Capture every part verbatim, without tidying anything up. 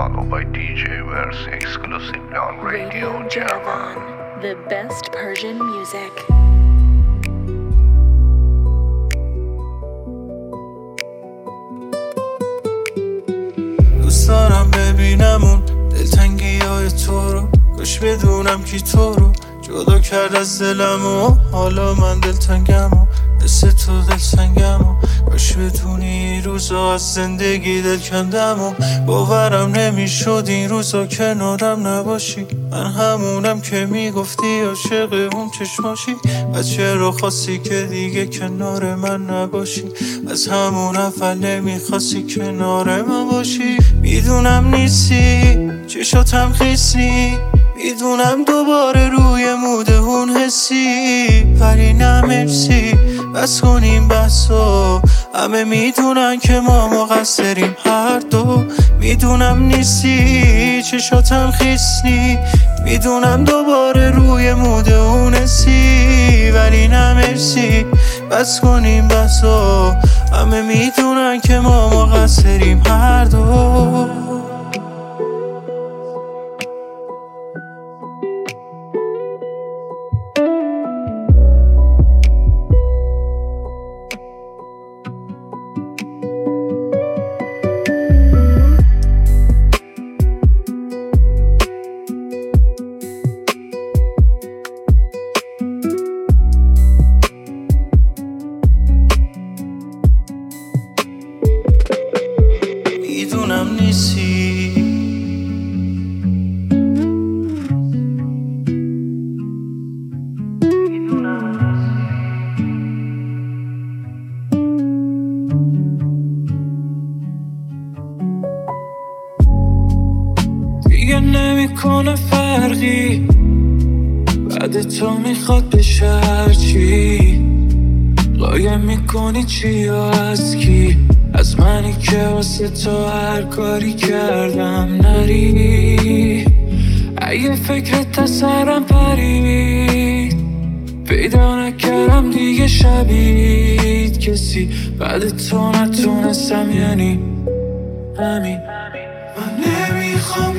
Followed by D J Verse exclusively on Radio Javan. The best Persian music. دوست دارم ببینم اون دلتنگی های تو رو، کاش بدونم کی تو رو جدا کرد از دلم و حالا من دلتنگم و مثل تو دلتنگم و کاش بدونی این روزا از زندگی دل کندم و باورم نمیشد این روزا کنارم نباشی. من همونم که میگفتی عاشق اون چشماشی و چرا خواستی که دیگه کنار من نباشی؟ از همون اول نمیخواستی کنار من باشی. میدونم نیستی چشاتم خیسی، میدونم دوباره روی موده اون حسی، ولی نه مرسی بس کنیم بسا. همه میدونن که ما مقصریم هر دو. میدونم نیستی چشاتم خیسی، میدونم دوباره روی موده اون حسی، ولی نه مرسی بس کنیم بسا. همه میدونن که ما مقصریم هر دو. میدونم نیستی دیگه نمیکنه فرقی، بعد تو میخواد بشه هرچی. قایم میکنی چی یا از کی؟ از منی که واسه تو هر کاری کردم نری. اگه فکرت از سرم پرید، پیدا نکردم دیگه شبید کسی بعد تو نتونستم، یعنی همین. من نمیخوام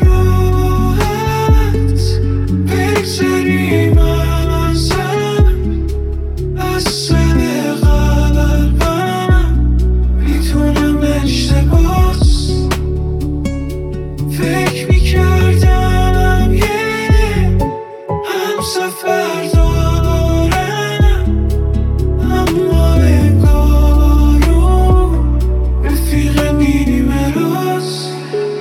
راحت بگذری من زن از سر قلبم. میتونم اشتباس فکر میکردم یه هم سفر دارم، اما انگارو رفیق نیمه راست.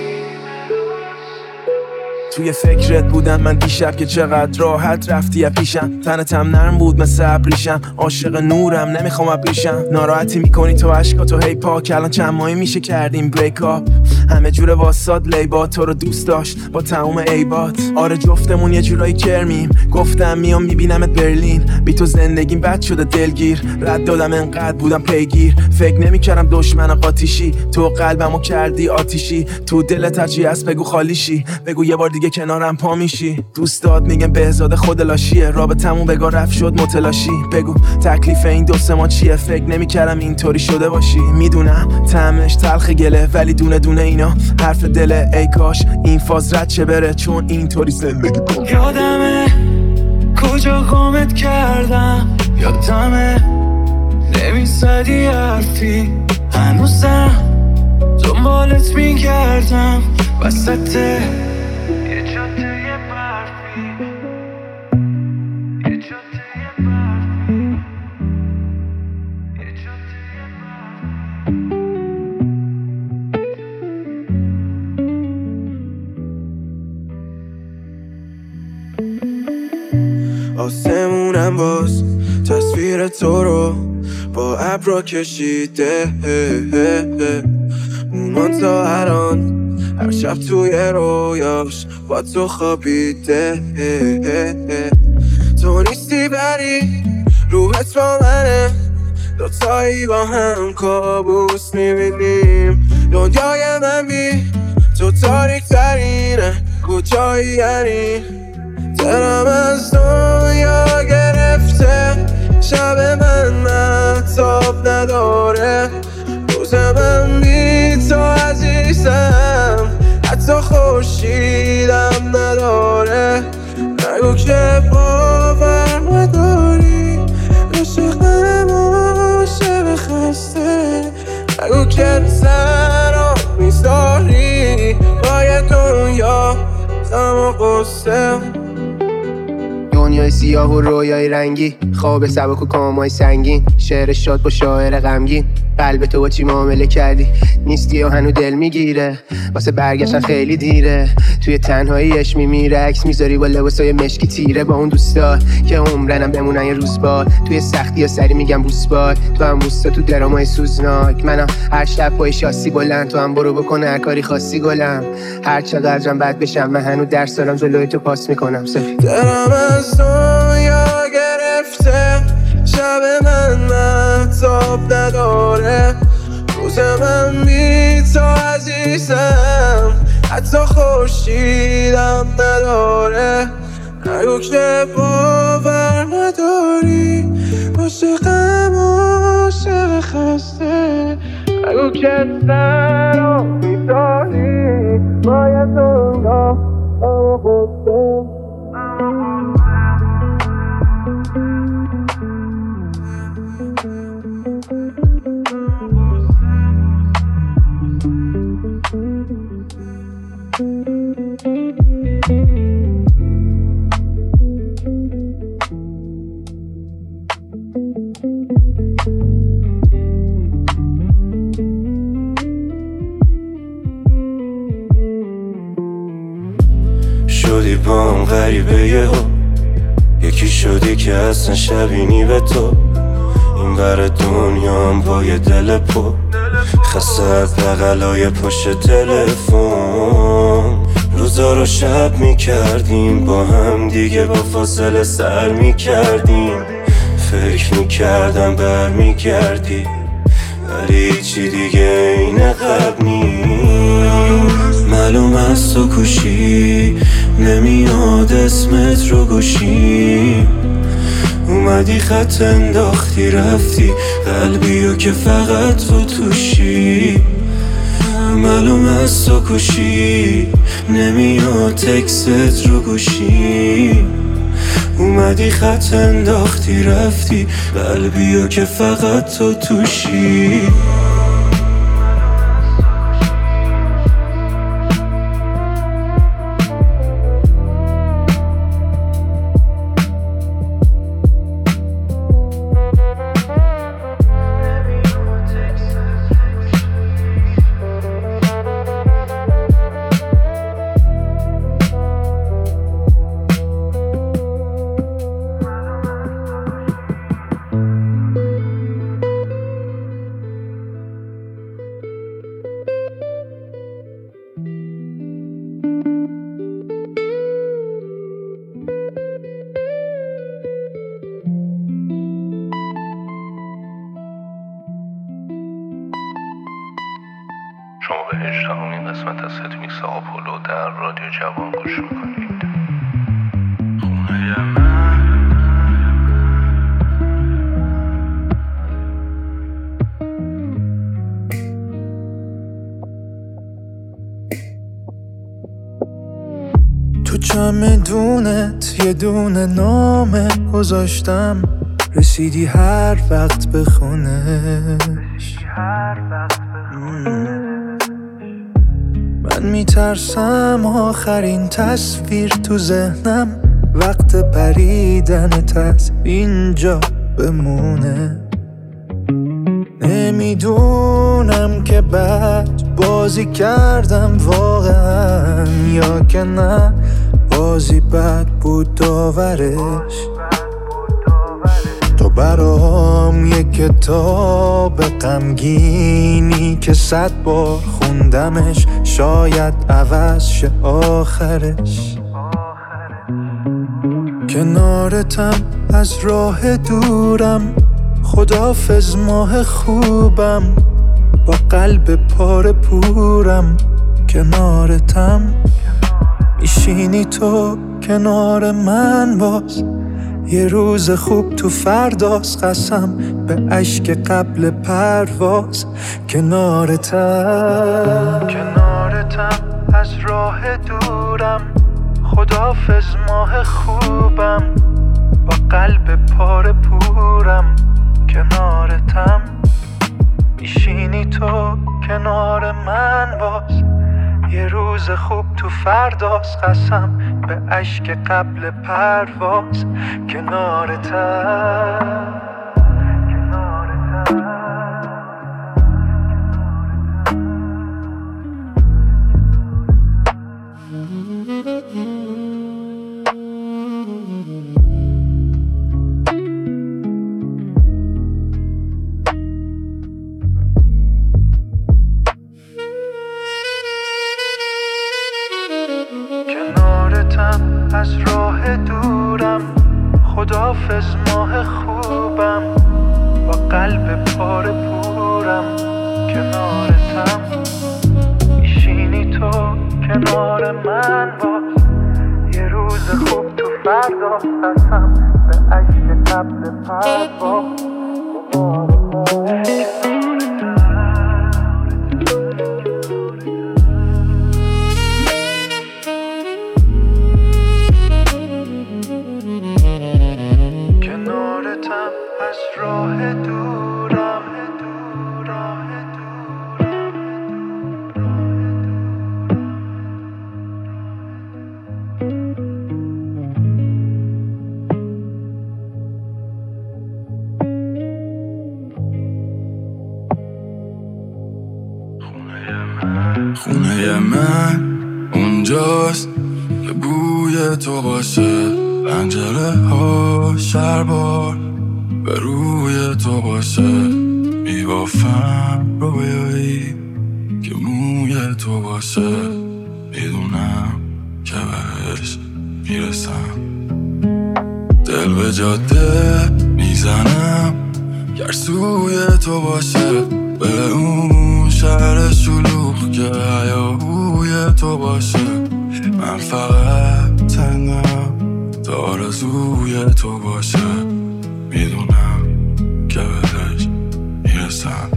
توی فکرت بودم من دیشب که چقدر راحت رفتی از پیشم. تنتم نرم بود مثل ابریشم، عاشق نورم نمیخوام ابریشم. ناراحتی میکنی تو عشقاتو هی پاک، الان چند ماهی میشه کردیم بریک اپ. همه جوره واساد لیبا تو رو دوست داشت با تموم عیبات. آره جفتمون یه جورایی کرمیم، گفتم میام میبینمت برلین. بی تو زندگیم بد شده دلگیر، رد دادم انقدر بودم پیگیر. فکر نمیکردم دشمن قاطیشی، تو قلبمو کردی آتیشی. تو دلت هرچی هست بگو خالیشی، بگو یه بار دیگه کنارم پا میشی. دوست داد میگم بهزاد خود لاشیه، رابطمون بگاه رفت شد متلاشی. بگو تکلیف این دو سه ما چیه؟ فکر نمیکردم اینطوری شده باشی. میدونم طعمش تلخ گله، ولی دونه دونه اینا حرف دله. ای کاش این فاز رد چه بره، چون اینطوری زندگی کن. یادمه کجا گمت کردم، یادمه نمیزدی حرفی، هنوزم دنبالت میگردم وسط یه جاده برفی، یه جاده برفی، یه جاده برفی. آسمونم باز تصویر تو رو با ابرا کشیده، مومان تا الان هر شب توی رویاش با تو خوابیده. تو نیستی بری روحت با منه، دوتایی با هم کابوس میبینیم. دنیای من بی تو تاریک ترینه، کجایی یعنی؟ دلم از دنیا گرفته، شب من مهتاب نداره، روز من بی تو عزیزم حتی خود سر رو میذاری پای دنیا غم و غصه. دنیای سیاه و رویای رنگی، خواب سبک و کامای سنگین، شعر شاد با شاعر غمگین. قلب تو با چی معامله کردی؟ نیستی و هنو دل میگیره، واسه برگشتن خیلی دیره. توی تنهاییش میمیره، عکس میذاری با لباسای مشکی تیره. با اون دوستا که عمرنم بمونن یه روز باد، توی سختی ها سری میگم بوسباد. تو هم بوستا تو درامای سوزناک، منم هر شب پای شاسی بلند. تو هم برو بکن هر کاری خاصی گلم، هر چقدرم بد بشم من هنو درس دارم جلوی تو پاس میکنم. سفید دلم از دنیا گرفته، شب من مهتاب نداره، روز من بی تو عزیزم حتی خورشیدم نداره. نگو که باور نداری عاشقم عاشق خسته، نگو که سر رو میذاری باید دنیا غم و غصه. شدی با هم غریبه یه ها، یکی شدی که اصلا شبینی به تو. این بر دنیا هم با یه دل پر خسته از بغلای پشت تلفن. روزا رو شب میکردیم با هم دیگه، با فاصله سر میکردیم. فکر میکردم بر میگردی ولی چی دیگه این قبل نیست. معلوم از تو کوشی نمیاد اسمت رو گوشی، اومدی خط انداختی رفتی قلبیو که فقط تو توشی. معلوم از تو کوشی نمیاد تکست رو گوشی، اومدی خط انداختی رفتی قلبیو که فقط تو توشی. شما به هجدهمین قسمت از ستمیکس آپولو در رادیو جوان گوش میکنید. خونه من تو چمدونت یه دونه نامه گذاشتم، رسیدی هر وقت به خونش. من میترسم آخرین تصویر تو ذهنم وقت پریدنت از اینجا بمونه. نمیدونم که بد بازی کردم واقعا یا که نه بازی بد بود داورش. تو برام یه کتاب غمگینی که صد بار خوندمش، شاید عوض شه آخرش. کنارتم از راه دورم، خداحافظ ماه خوبم، با قلب پاره پورم. کنارتم میشینی تو کنار من باز، یه روز خوب تو فرداست، قسم به اشک قبل پرواز. کنارتم کنارتم از راه دورم، خداحافظ ماه خوبم، با قلب پاره پورم. کنارتم میشینی تو کنار من باز. یه روز خوب تو فرداست، قسم به اشک قبل پرواز. کنارتم از راه دورم، خداحافظ ماه خوبم، با قلب پاره پورم. کنارتم میشینی تو کنار من باز. یه روز خوب تو فردا، قسم به اشک قبل پرواز. از راه دورم، خونه من اونجاست که بوی تو باشه، پنجره ها شربار به روی تو باشه. میبافم رویایی که موی تو باشه، میدونم که بهش میرسم. دل به جاده میزنم گرسوی تو باشه، به اون شهر شلوغ که هیاهوی تو باشه. من فقط تنم تا آرزوی تو باشه، میدونم که بهش میرسم.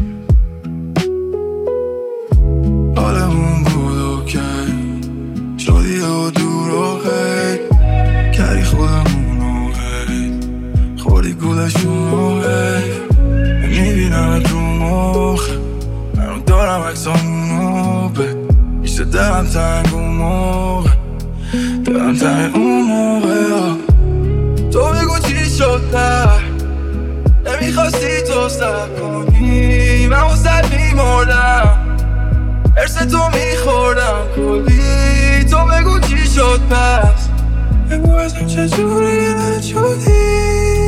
حالمون بود اوکی، شدی و دور و غیر، کردی خودمون و غیر، خوردی گولشون و غیر. میبینم تو مخ منو دارم عکسامونو به میشه دلم تنگ اون موقع، دلم تنگ اون موقع. تو بگو چی شد در نمیخواستی تو سر کنی، من واسه میمردم ارس تو میخوردم کلی. تو بگو چی شد پس، بگو ازم چجوری نشدی.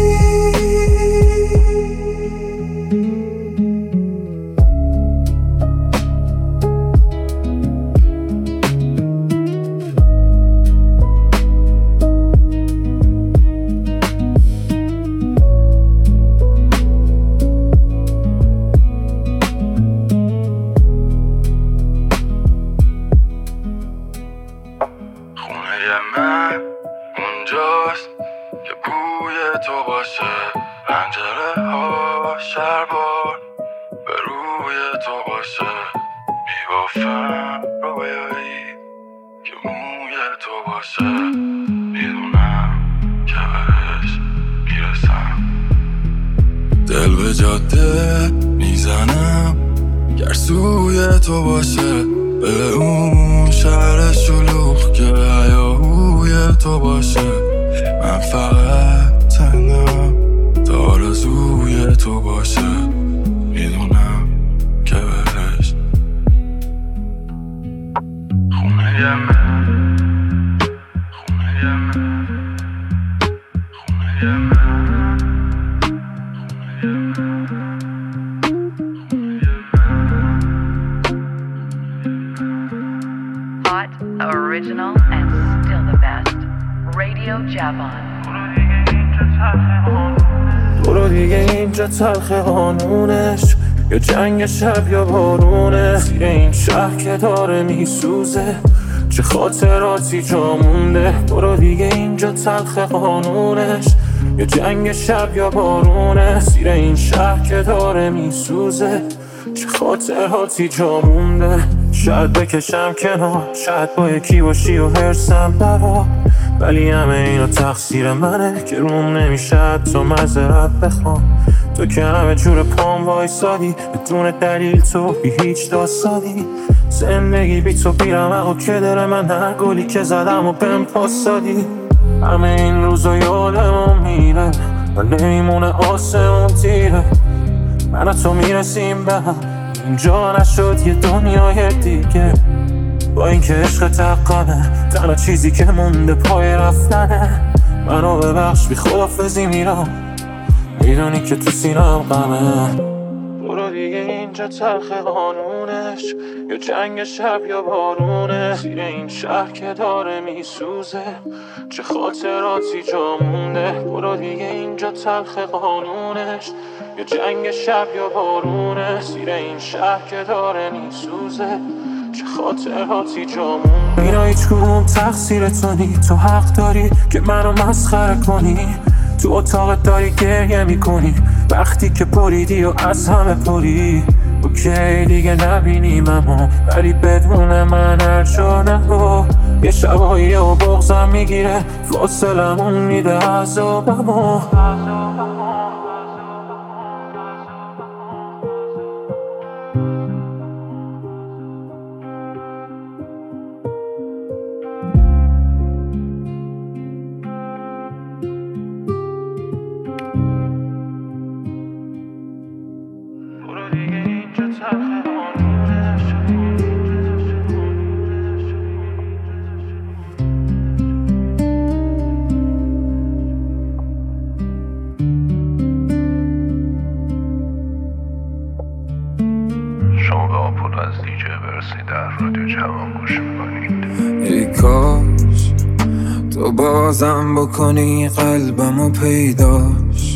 من اونجاست که بوی تو باشه، پنجره ها شربار به روی تو باشه. میبافم رویایی که موی تو باشه، میدونم که بهش میرسم. دل به جاده میزنم گرسوی تو باشه، به اون شهر شلوغ که هیاهوی تو باشه. من فقط تنم تا آرزوی تو باشه، میدونم که بهش خونه من، خونه من، خونه من. Original and still the best. Radio Javon. برو دیگه اینجا تلخ قانونش، یا جنگ شب یا بارونه. زیر این شهر که داره میسوزه، چه خاطراتی جا مونده. برو دیگه اینجا تلخ قانونش، یا جنگ شب یا بارونه. زیر این شهر که داره میسوزه، چه خاطراتی جا مونده. شاید بکشم کنار، شاید با یکی باشی و هرسم برا، ولی همه اینا تقصیر منه که روم نمیشه تا معذرت بخوام. تو که همه جور پام وایسادی، بدون دلیل تو بی هیچ داستانی. زندگی بی تو بیرمق که دل من هر گلی که زدم و بهم پاس دادی. همه این روزا یادمون میره و نمیمونه آسمون تیره. من و تو میرسیم به هم، اینجا نشد یه دنیای دیگه. با اینکه عشق تقامه، تنها چیزی که مونده پای رفتنه. منو ببخش بی خدافزی میرم، میدونی که تو سینم غمه. برو دیگه اینجا تلخ قانونش، یا جنگ شب یا بارونه. زیر این شهر که داره میسوزه، چه خاطراتی جا مونده. برو دیگه اینجا تلخ قانونش، یا جنگ شب یا بارونه. زیر این شهر که داره میسوزه، چه خاطراتی جا مونده. اینا هیچ کدوم تقصیر تو نی، تو حق داری که منو مسخره کنی. تو اتاقت داری گریه میکنی وقتی که پریدی و از همه پری. اوکی دیگه نبینیم اما، ولی بدون من هر جا نرو. یه شبایی و بغضم میگیره، فاصلمون میده عذابمو. شما به آپولو از دیجی برسی در رادیو جوان گوش میکنید. ای کاش تو بازم بکنی قلبمو پیداش.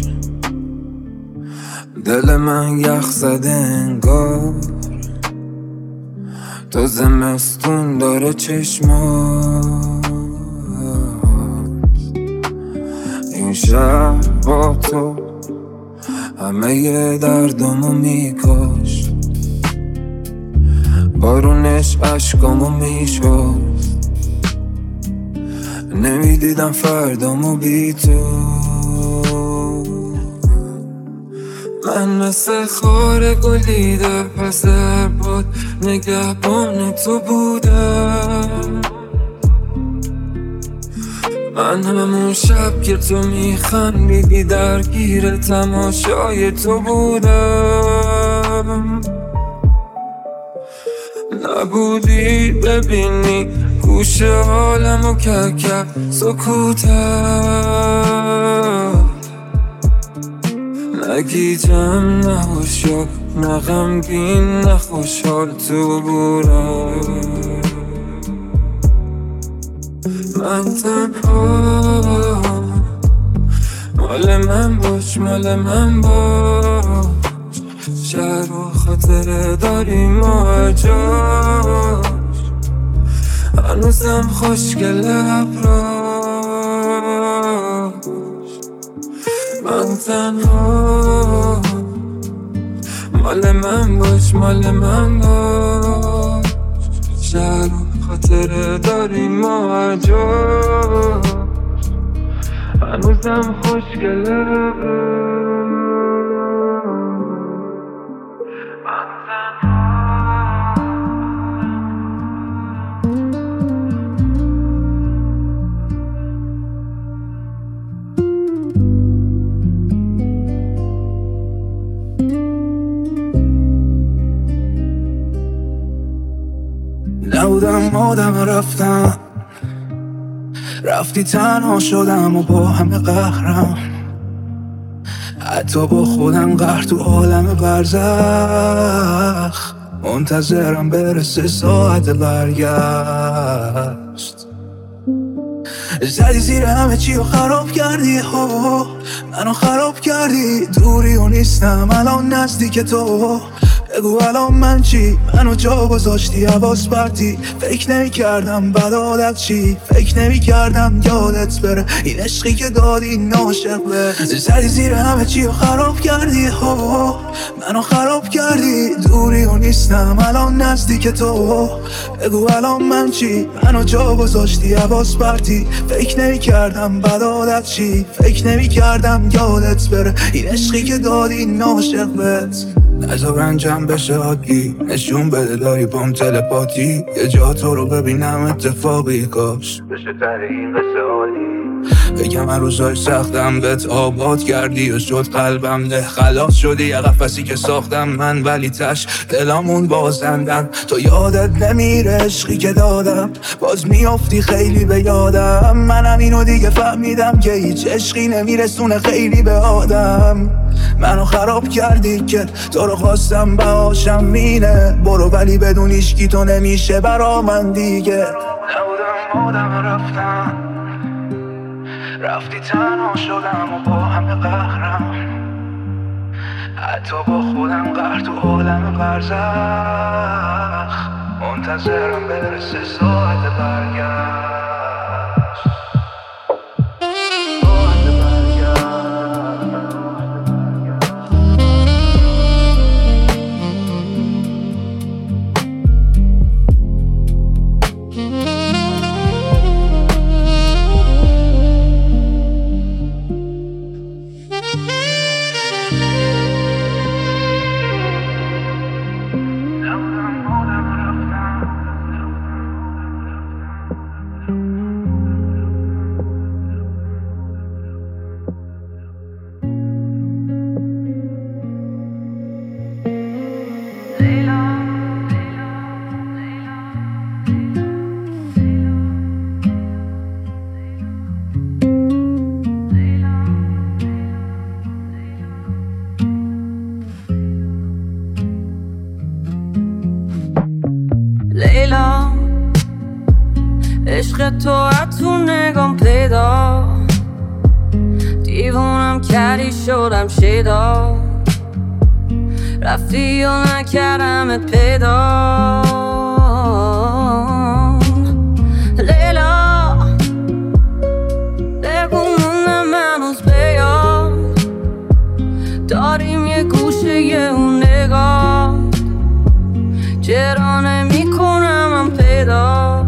دل من یخ زده انگار، تو زمستون داره چشمات. این شهر با تو همه ی دردمو میکاش. بارونش عشقامو میشد، نمیدیدم فردامو بی تو. من مثل خار گلی در پس هر باد نگهبان تو بودم. من همون شب که تو میخندیدی درگیر تماشای تو بودم. نبودی ببینی گوشه حالمو کرکب سکوتت. نگیجم نه هوشیار، نه غمگین نه خوشحال تو بودم. من تنها، مال من باش مال من باش. شهر و خاطره داریم ما جاش. هنوزم خوشگل ابراش. من تنها، مال من باش مال من باش. شهر و خاطره داریم ما جاش. هنوزم خوشگل ابراش. نبودم آدم رفتم، رفتی تنها شدم و با همه قهرم. حتی با خودم قهر تو عالم برزخ. منتظرم برسه ساعت برگشت. زدی زیر همه چی و خراب کردی، منو خراب کردی. دوری و نیستم الان نزدیک تو، بگو الان من چی؟ منو جا گذاشتی حواس پرتی. فکر نمی کردم بد عادت چی، فکر نمی کردم یادت بره این عشقی که دادی ناشق به زدی زیر همه چی رو خراب کردی. ها منو خراب کردی، دوری و نیستم الان نزدیک تو. بگو الان من چی؟ منو جا گذاشتی حواس پرتی. فکر نمی کردم بد عادت چی، فکر نمی کردم یادت بره این عشقی که دادی ناشق بهت. نذار رنجم بشه عادی، نشون بده داری بام تلپاتی. یه جا تو رو ببینم اتفاقی کاش بشه تر این قصه عالی. بگم من روزای سختم بهت آباد کردی و شد قلبم ده خلاص شدی یه قفسی که ساختم من، ولی تش دلامون بازندن. تو یادت نمیره عشقی که دادم، باز میافتی خیلی به یادم. منم اینو دیگه فهمیدم که هیچ عشقی نمیرسونه خیلی به آدم. منو خراب کردی که تو رو خواستم بهاشم مینه. برو ولی بدون ایشکی تو نمیشه برا من دیگه. نبودم آدم رفتم، رفتی تنها شدم و با همه قهرم. حتی با خودم قهر تو عالم برزخ. منتظرم برسه ساعت برگشت. لیلا عشق تو از تو نگام پیدا، دیوونم کردی شدم شیدا. رفتی و نکردمت پیدا. لیلا بگو موندم هنوز بیاد، داریم یه گوشه یه اون نگاه. چرا نمی کنم من پیدا؟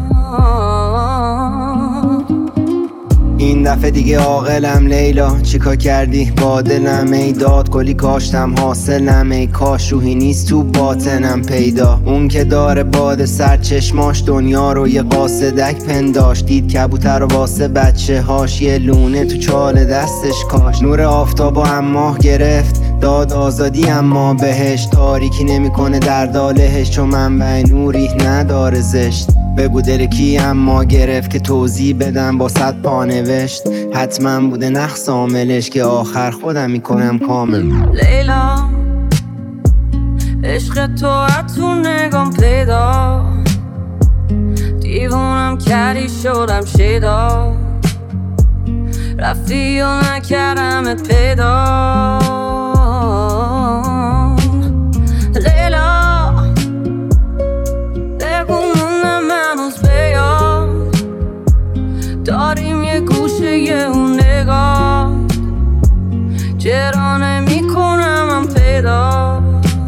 این دفعه دیگه عاقلم لیلا، چیکار کردی با دلم؟ ای داد کلی کاشتم حاصلم، ای کاش روحی نیست تو باطنم پیدا. اون که داره باد سر چشماش دنیا رو یه قاصدک پنداش. دید کبوتر و واسه بچه هاش یه لونه تو چال دستش کاش. نور آفتاب و اماه گرفت داد آزادی، اما بهش تاریکی نمیکنه در دالهش، چون منبع نوری نداره زشت. بگو دل کی اما گرفت که توضیح بدم با صد پا نوشت. حتما بوده نقص عاملش که آخر خودم میکنم کامل. لیلا عشق تو از تو نگام پیدا، دیوونم کردی شدم شیدا. رفتی و نکردمت پیدا. لیلا بگو موندم هنوز بیاد، داریم یه گوشه یه اون نگاه. چرا نمی کنم من پیدا؟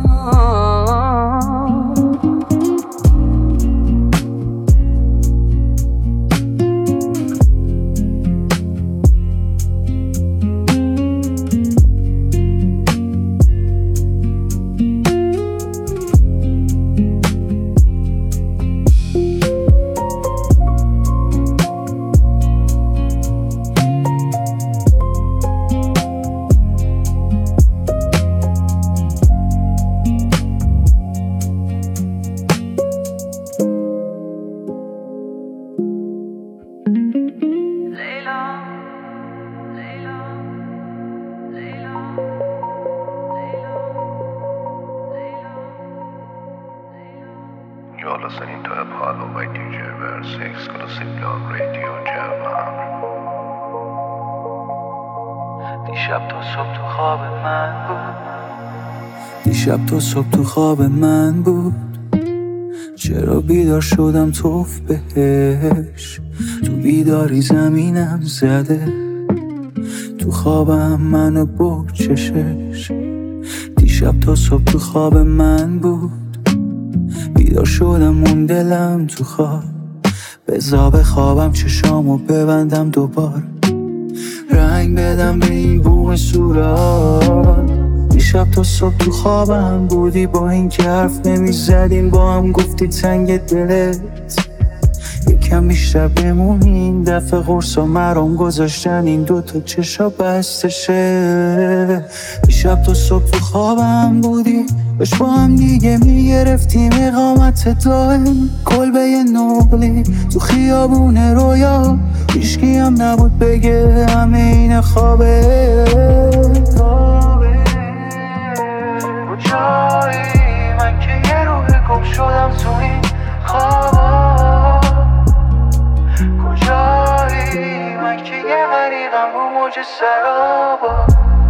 You're listening to Apollo by D J Verse exclusively on Radio Jam. دیشب تا صبح تو خواب من بود، دیشب تا صبح تو خواب من بود، چرا بیدار شدم توف بهش. تو بیداری زمینم زده، تو خوابم منو بکشش. دیشب تا صبح تو خواب من بود، بیدار شدم اون دلم تو خواب. بزا به خوابم چشامو ببندم دوباره، رنگ بدم به این بوم صورت. دیشب تا صبح تو خوابم بودی، با این که حرف نمیزدیم با هم گفتی تنگ دلت یکم بیشتر بمونین. دفعه قرص و مرام گذاشتن این دوتا چشا بستشه. دیشب تا صبح تو خوابم بودی، باش با هم دیگه میگرفتیم اقامت دائم. کلبه نقلی تو خیابون رویا، هیچکی هم نبود بگه همه این خوابه. کجایی من که یه روح گم شدم تو این خوابا؟ کجایی من که یه غریقم رو موج سرابا؟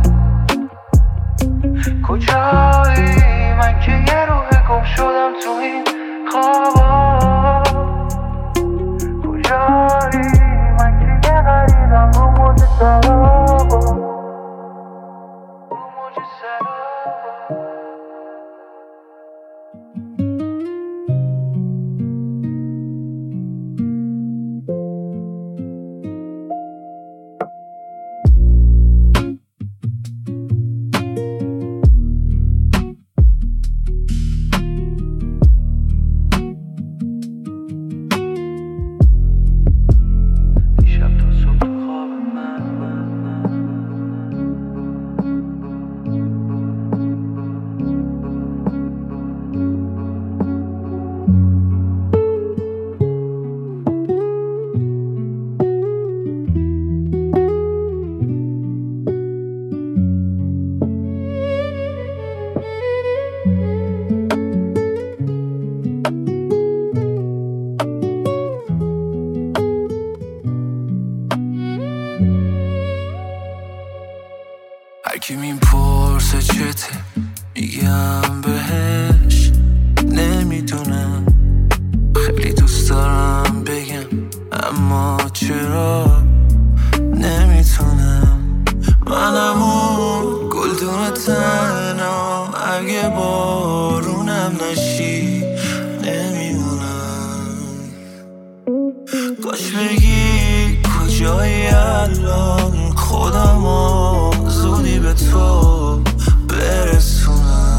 کجایی من که یه روح گم شدم تو این خوابا؟ کجایی من که یه غریقم رو موج سرابا؟ رو موج سرابا. هرکی میپرسه چته میگم بهش نمیدونم. خیلی دوست دارم بگم اما چرا نمیتونم. منم اون گلدون تنها، اگه بارونم نشی نمیمونم. کاش بگی کجایی الان، خودمو زودی به تو برسونم.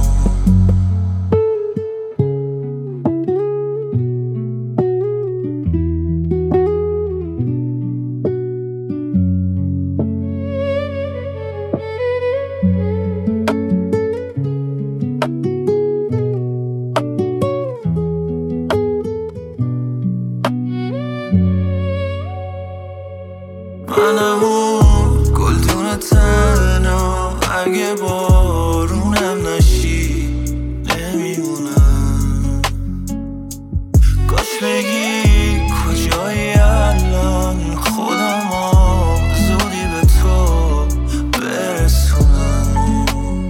منم اون گلدون تنها، اگه بارونم نشی نمیمونم. کاش بگی کجایی الان، خودمو زودی به تو برسونم.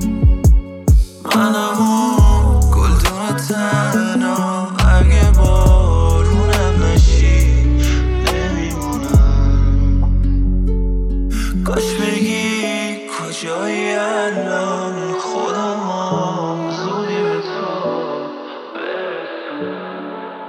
منم اون گلدون تنها، اگه بارونم نشی نمیمونم. کاش بگی کجایی الان، خودمو زودی به تو برسونم.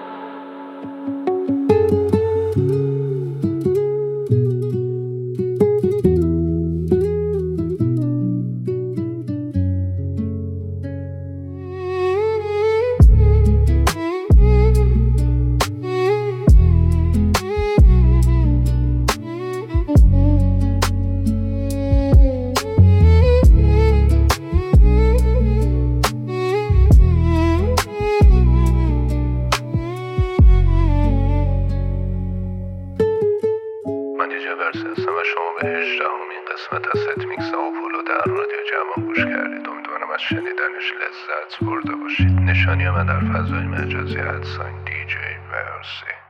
هستم و شما به هجدهمین قسمت از ست میکس آپولو در رادیو جوان گوش کردید. امیدوارم از شنیدنش لذت برده باشید. نشانی من در فضای مجازی ادساین دی جی ورسی.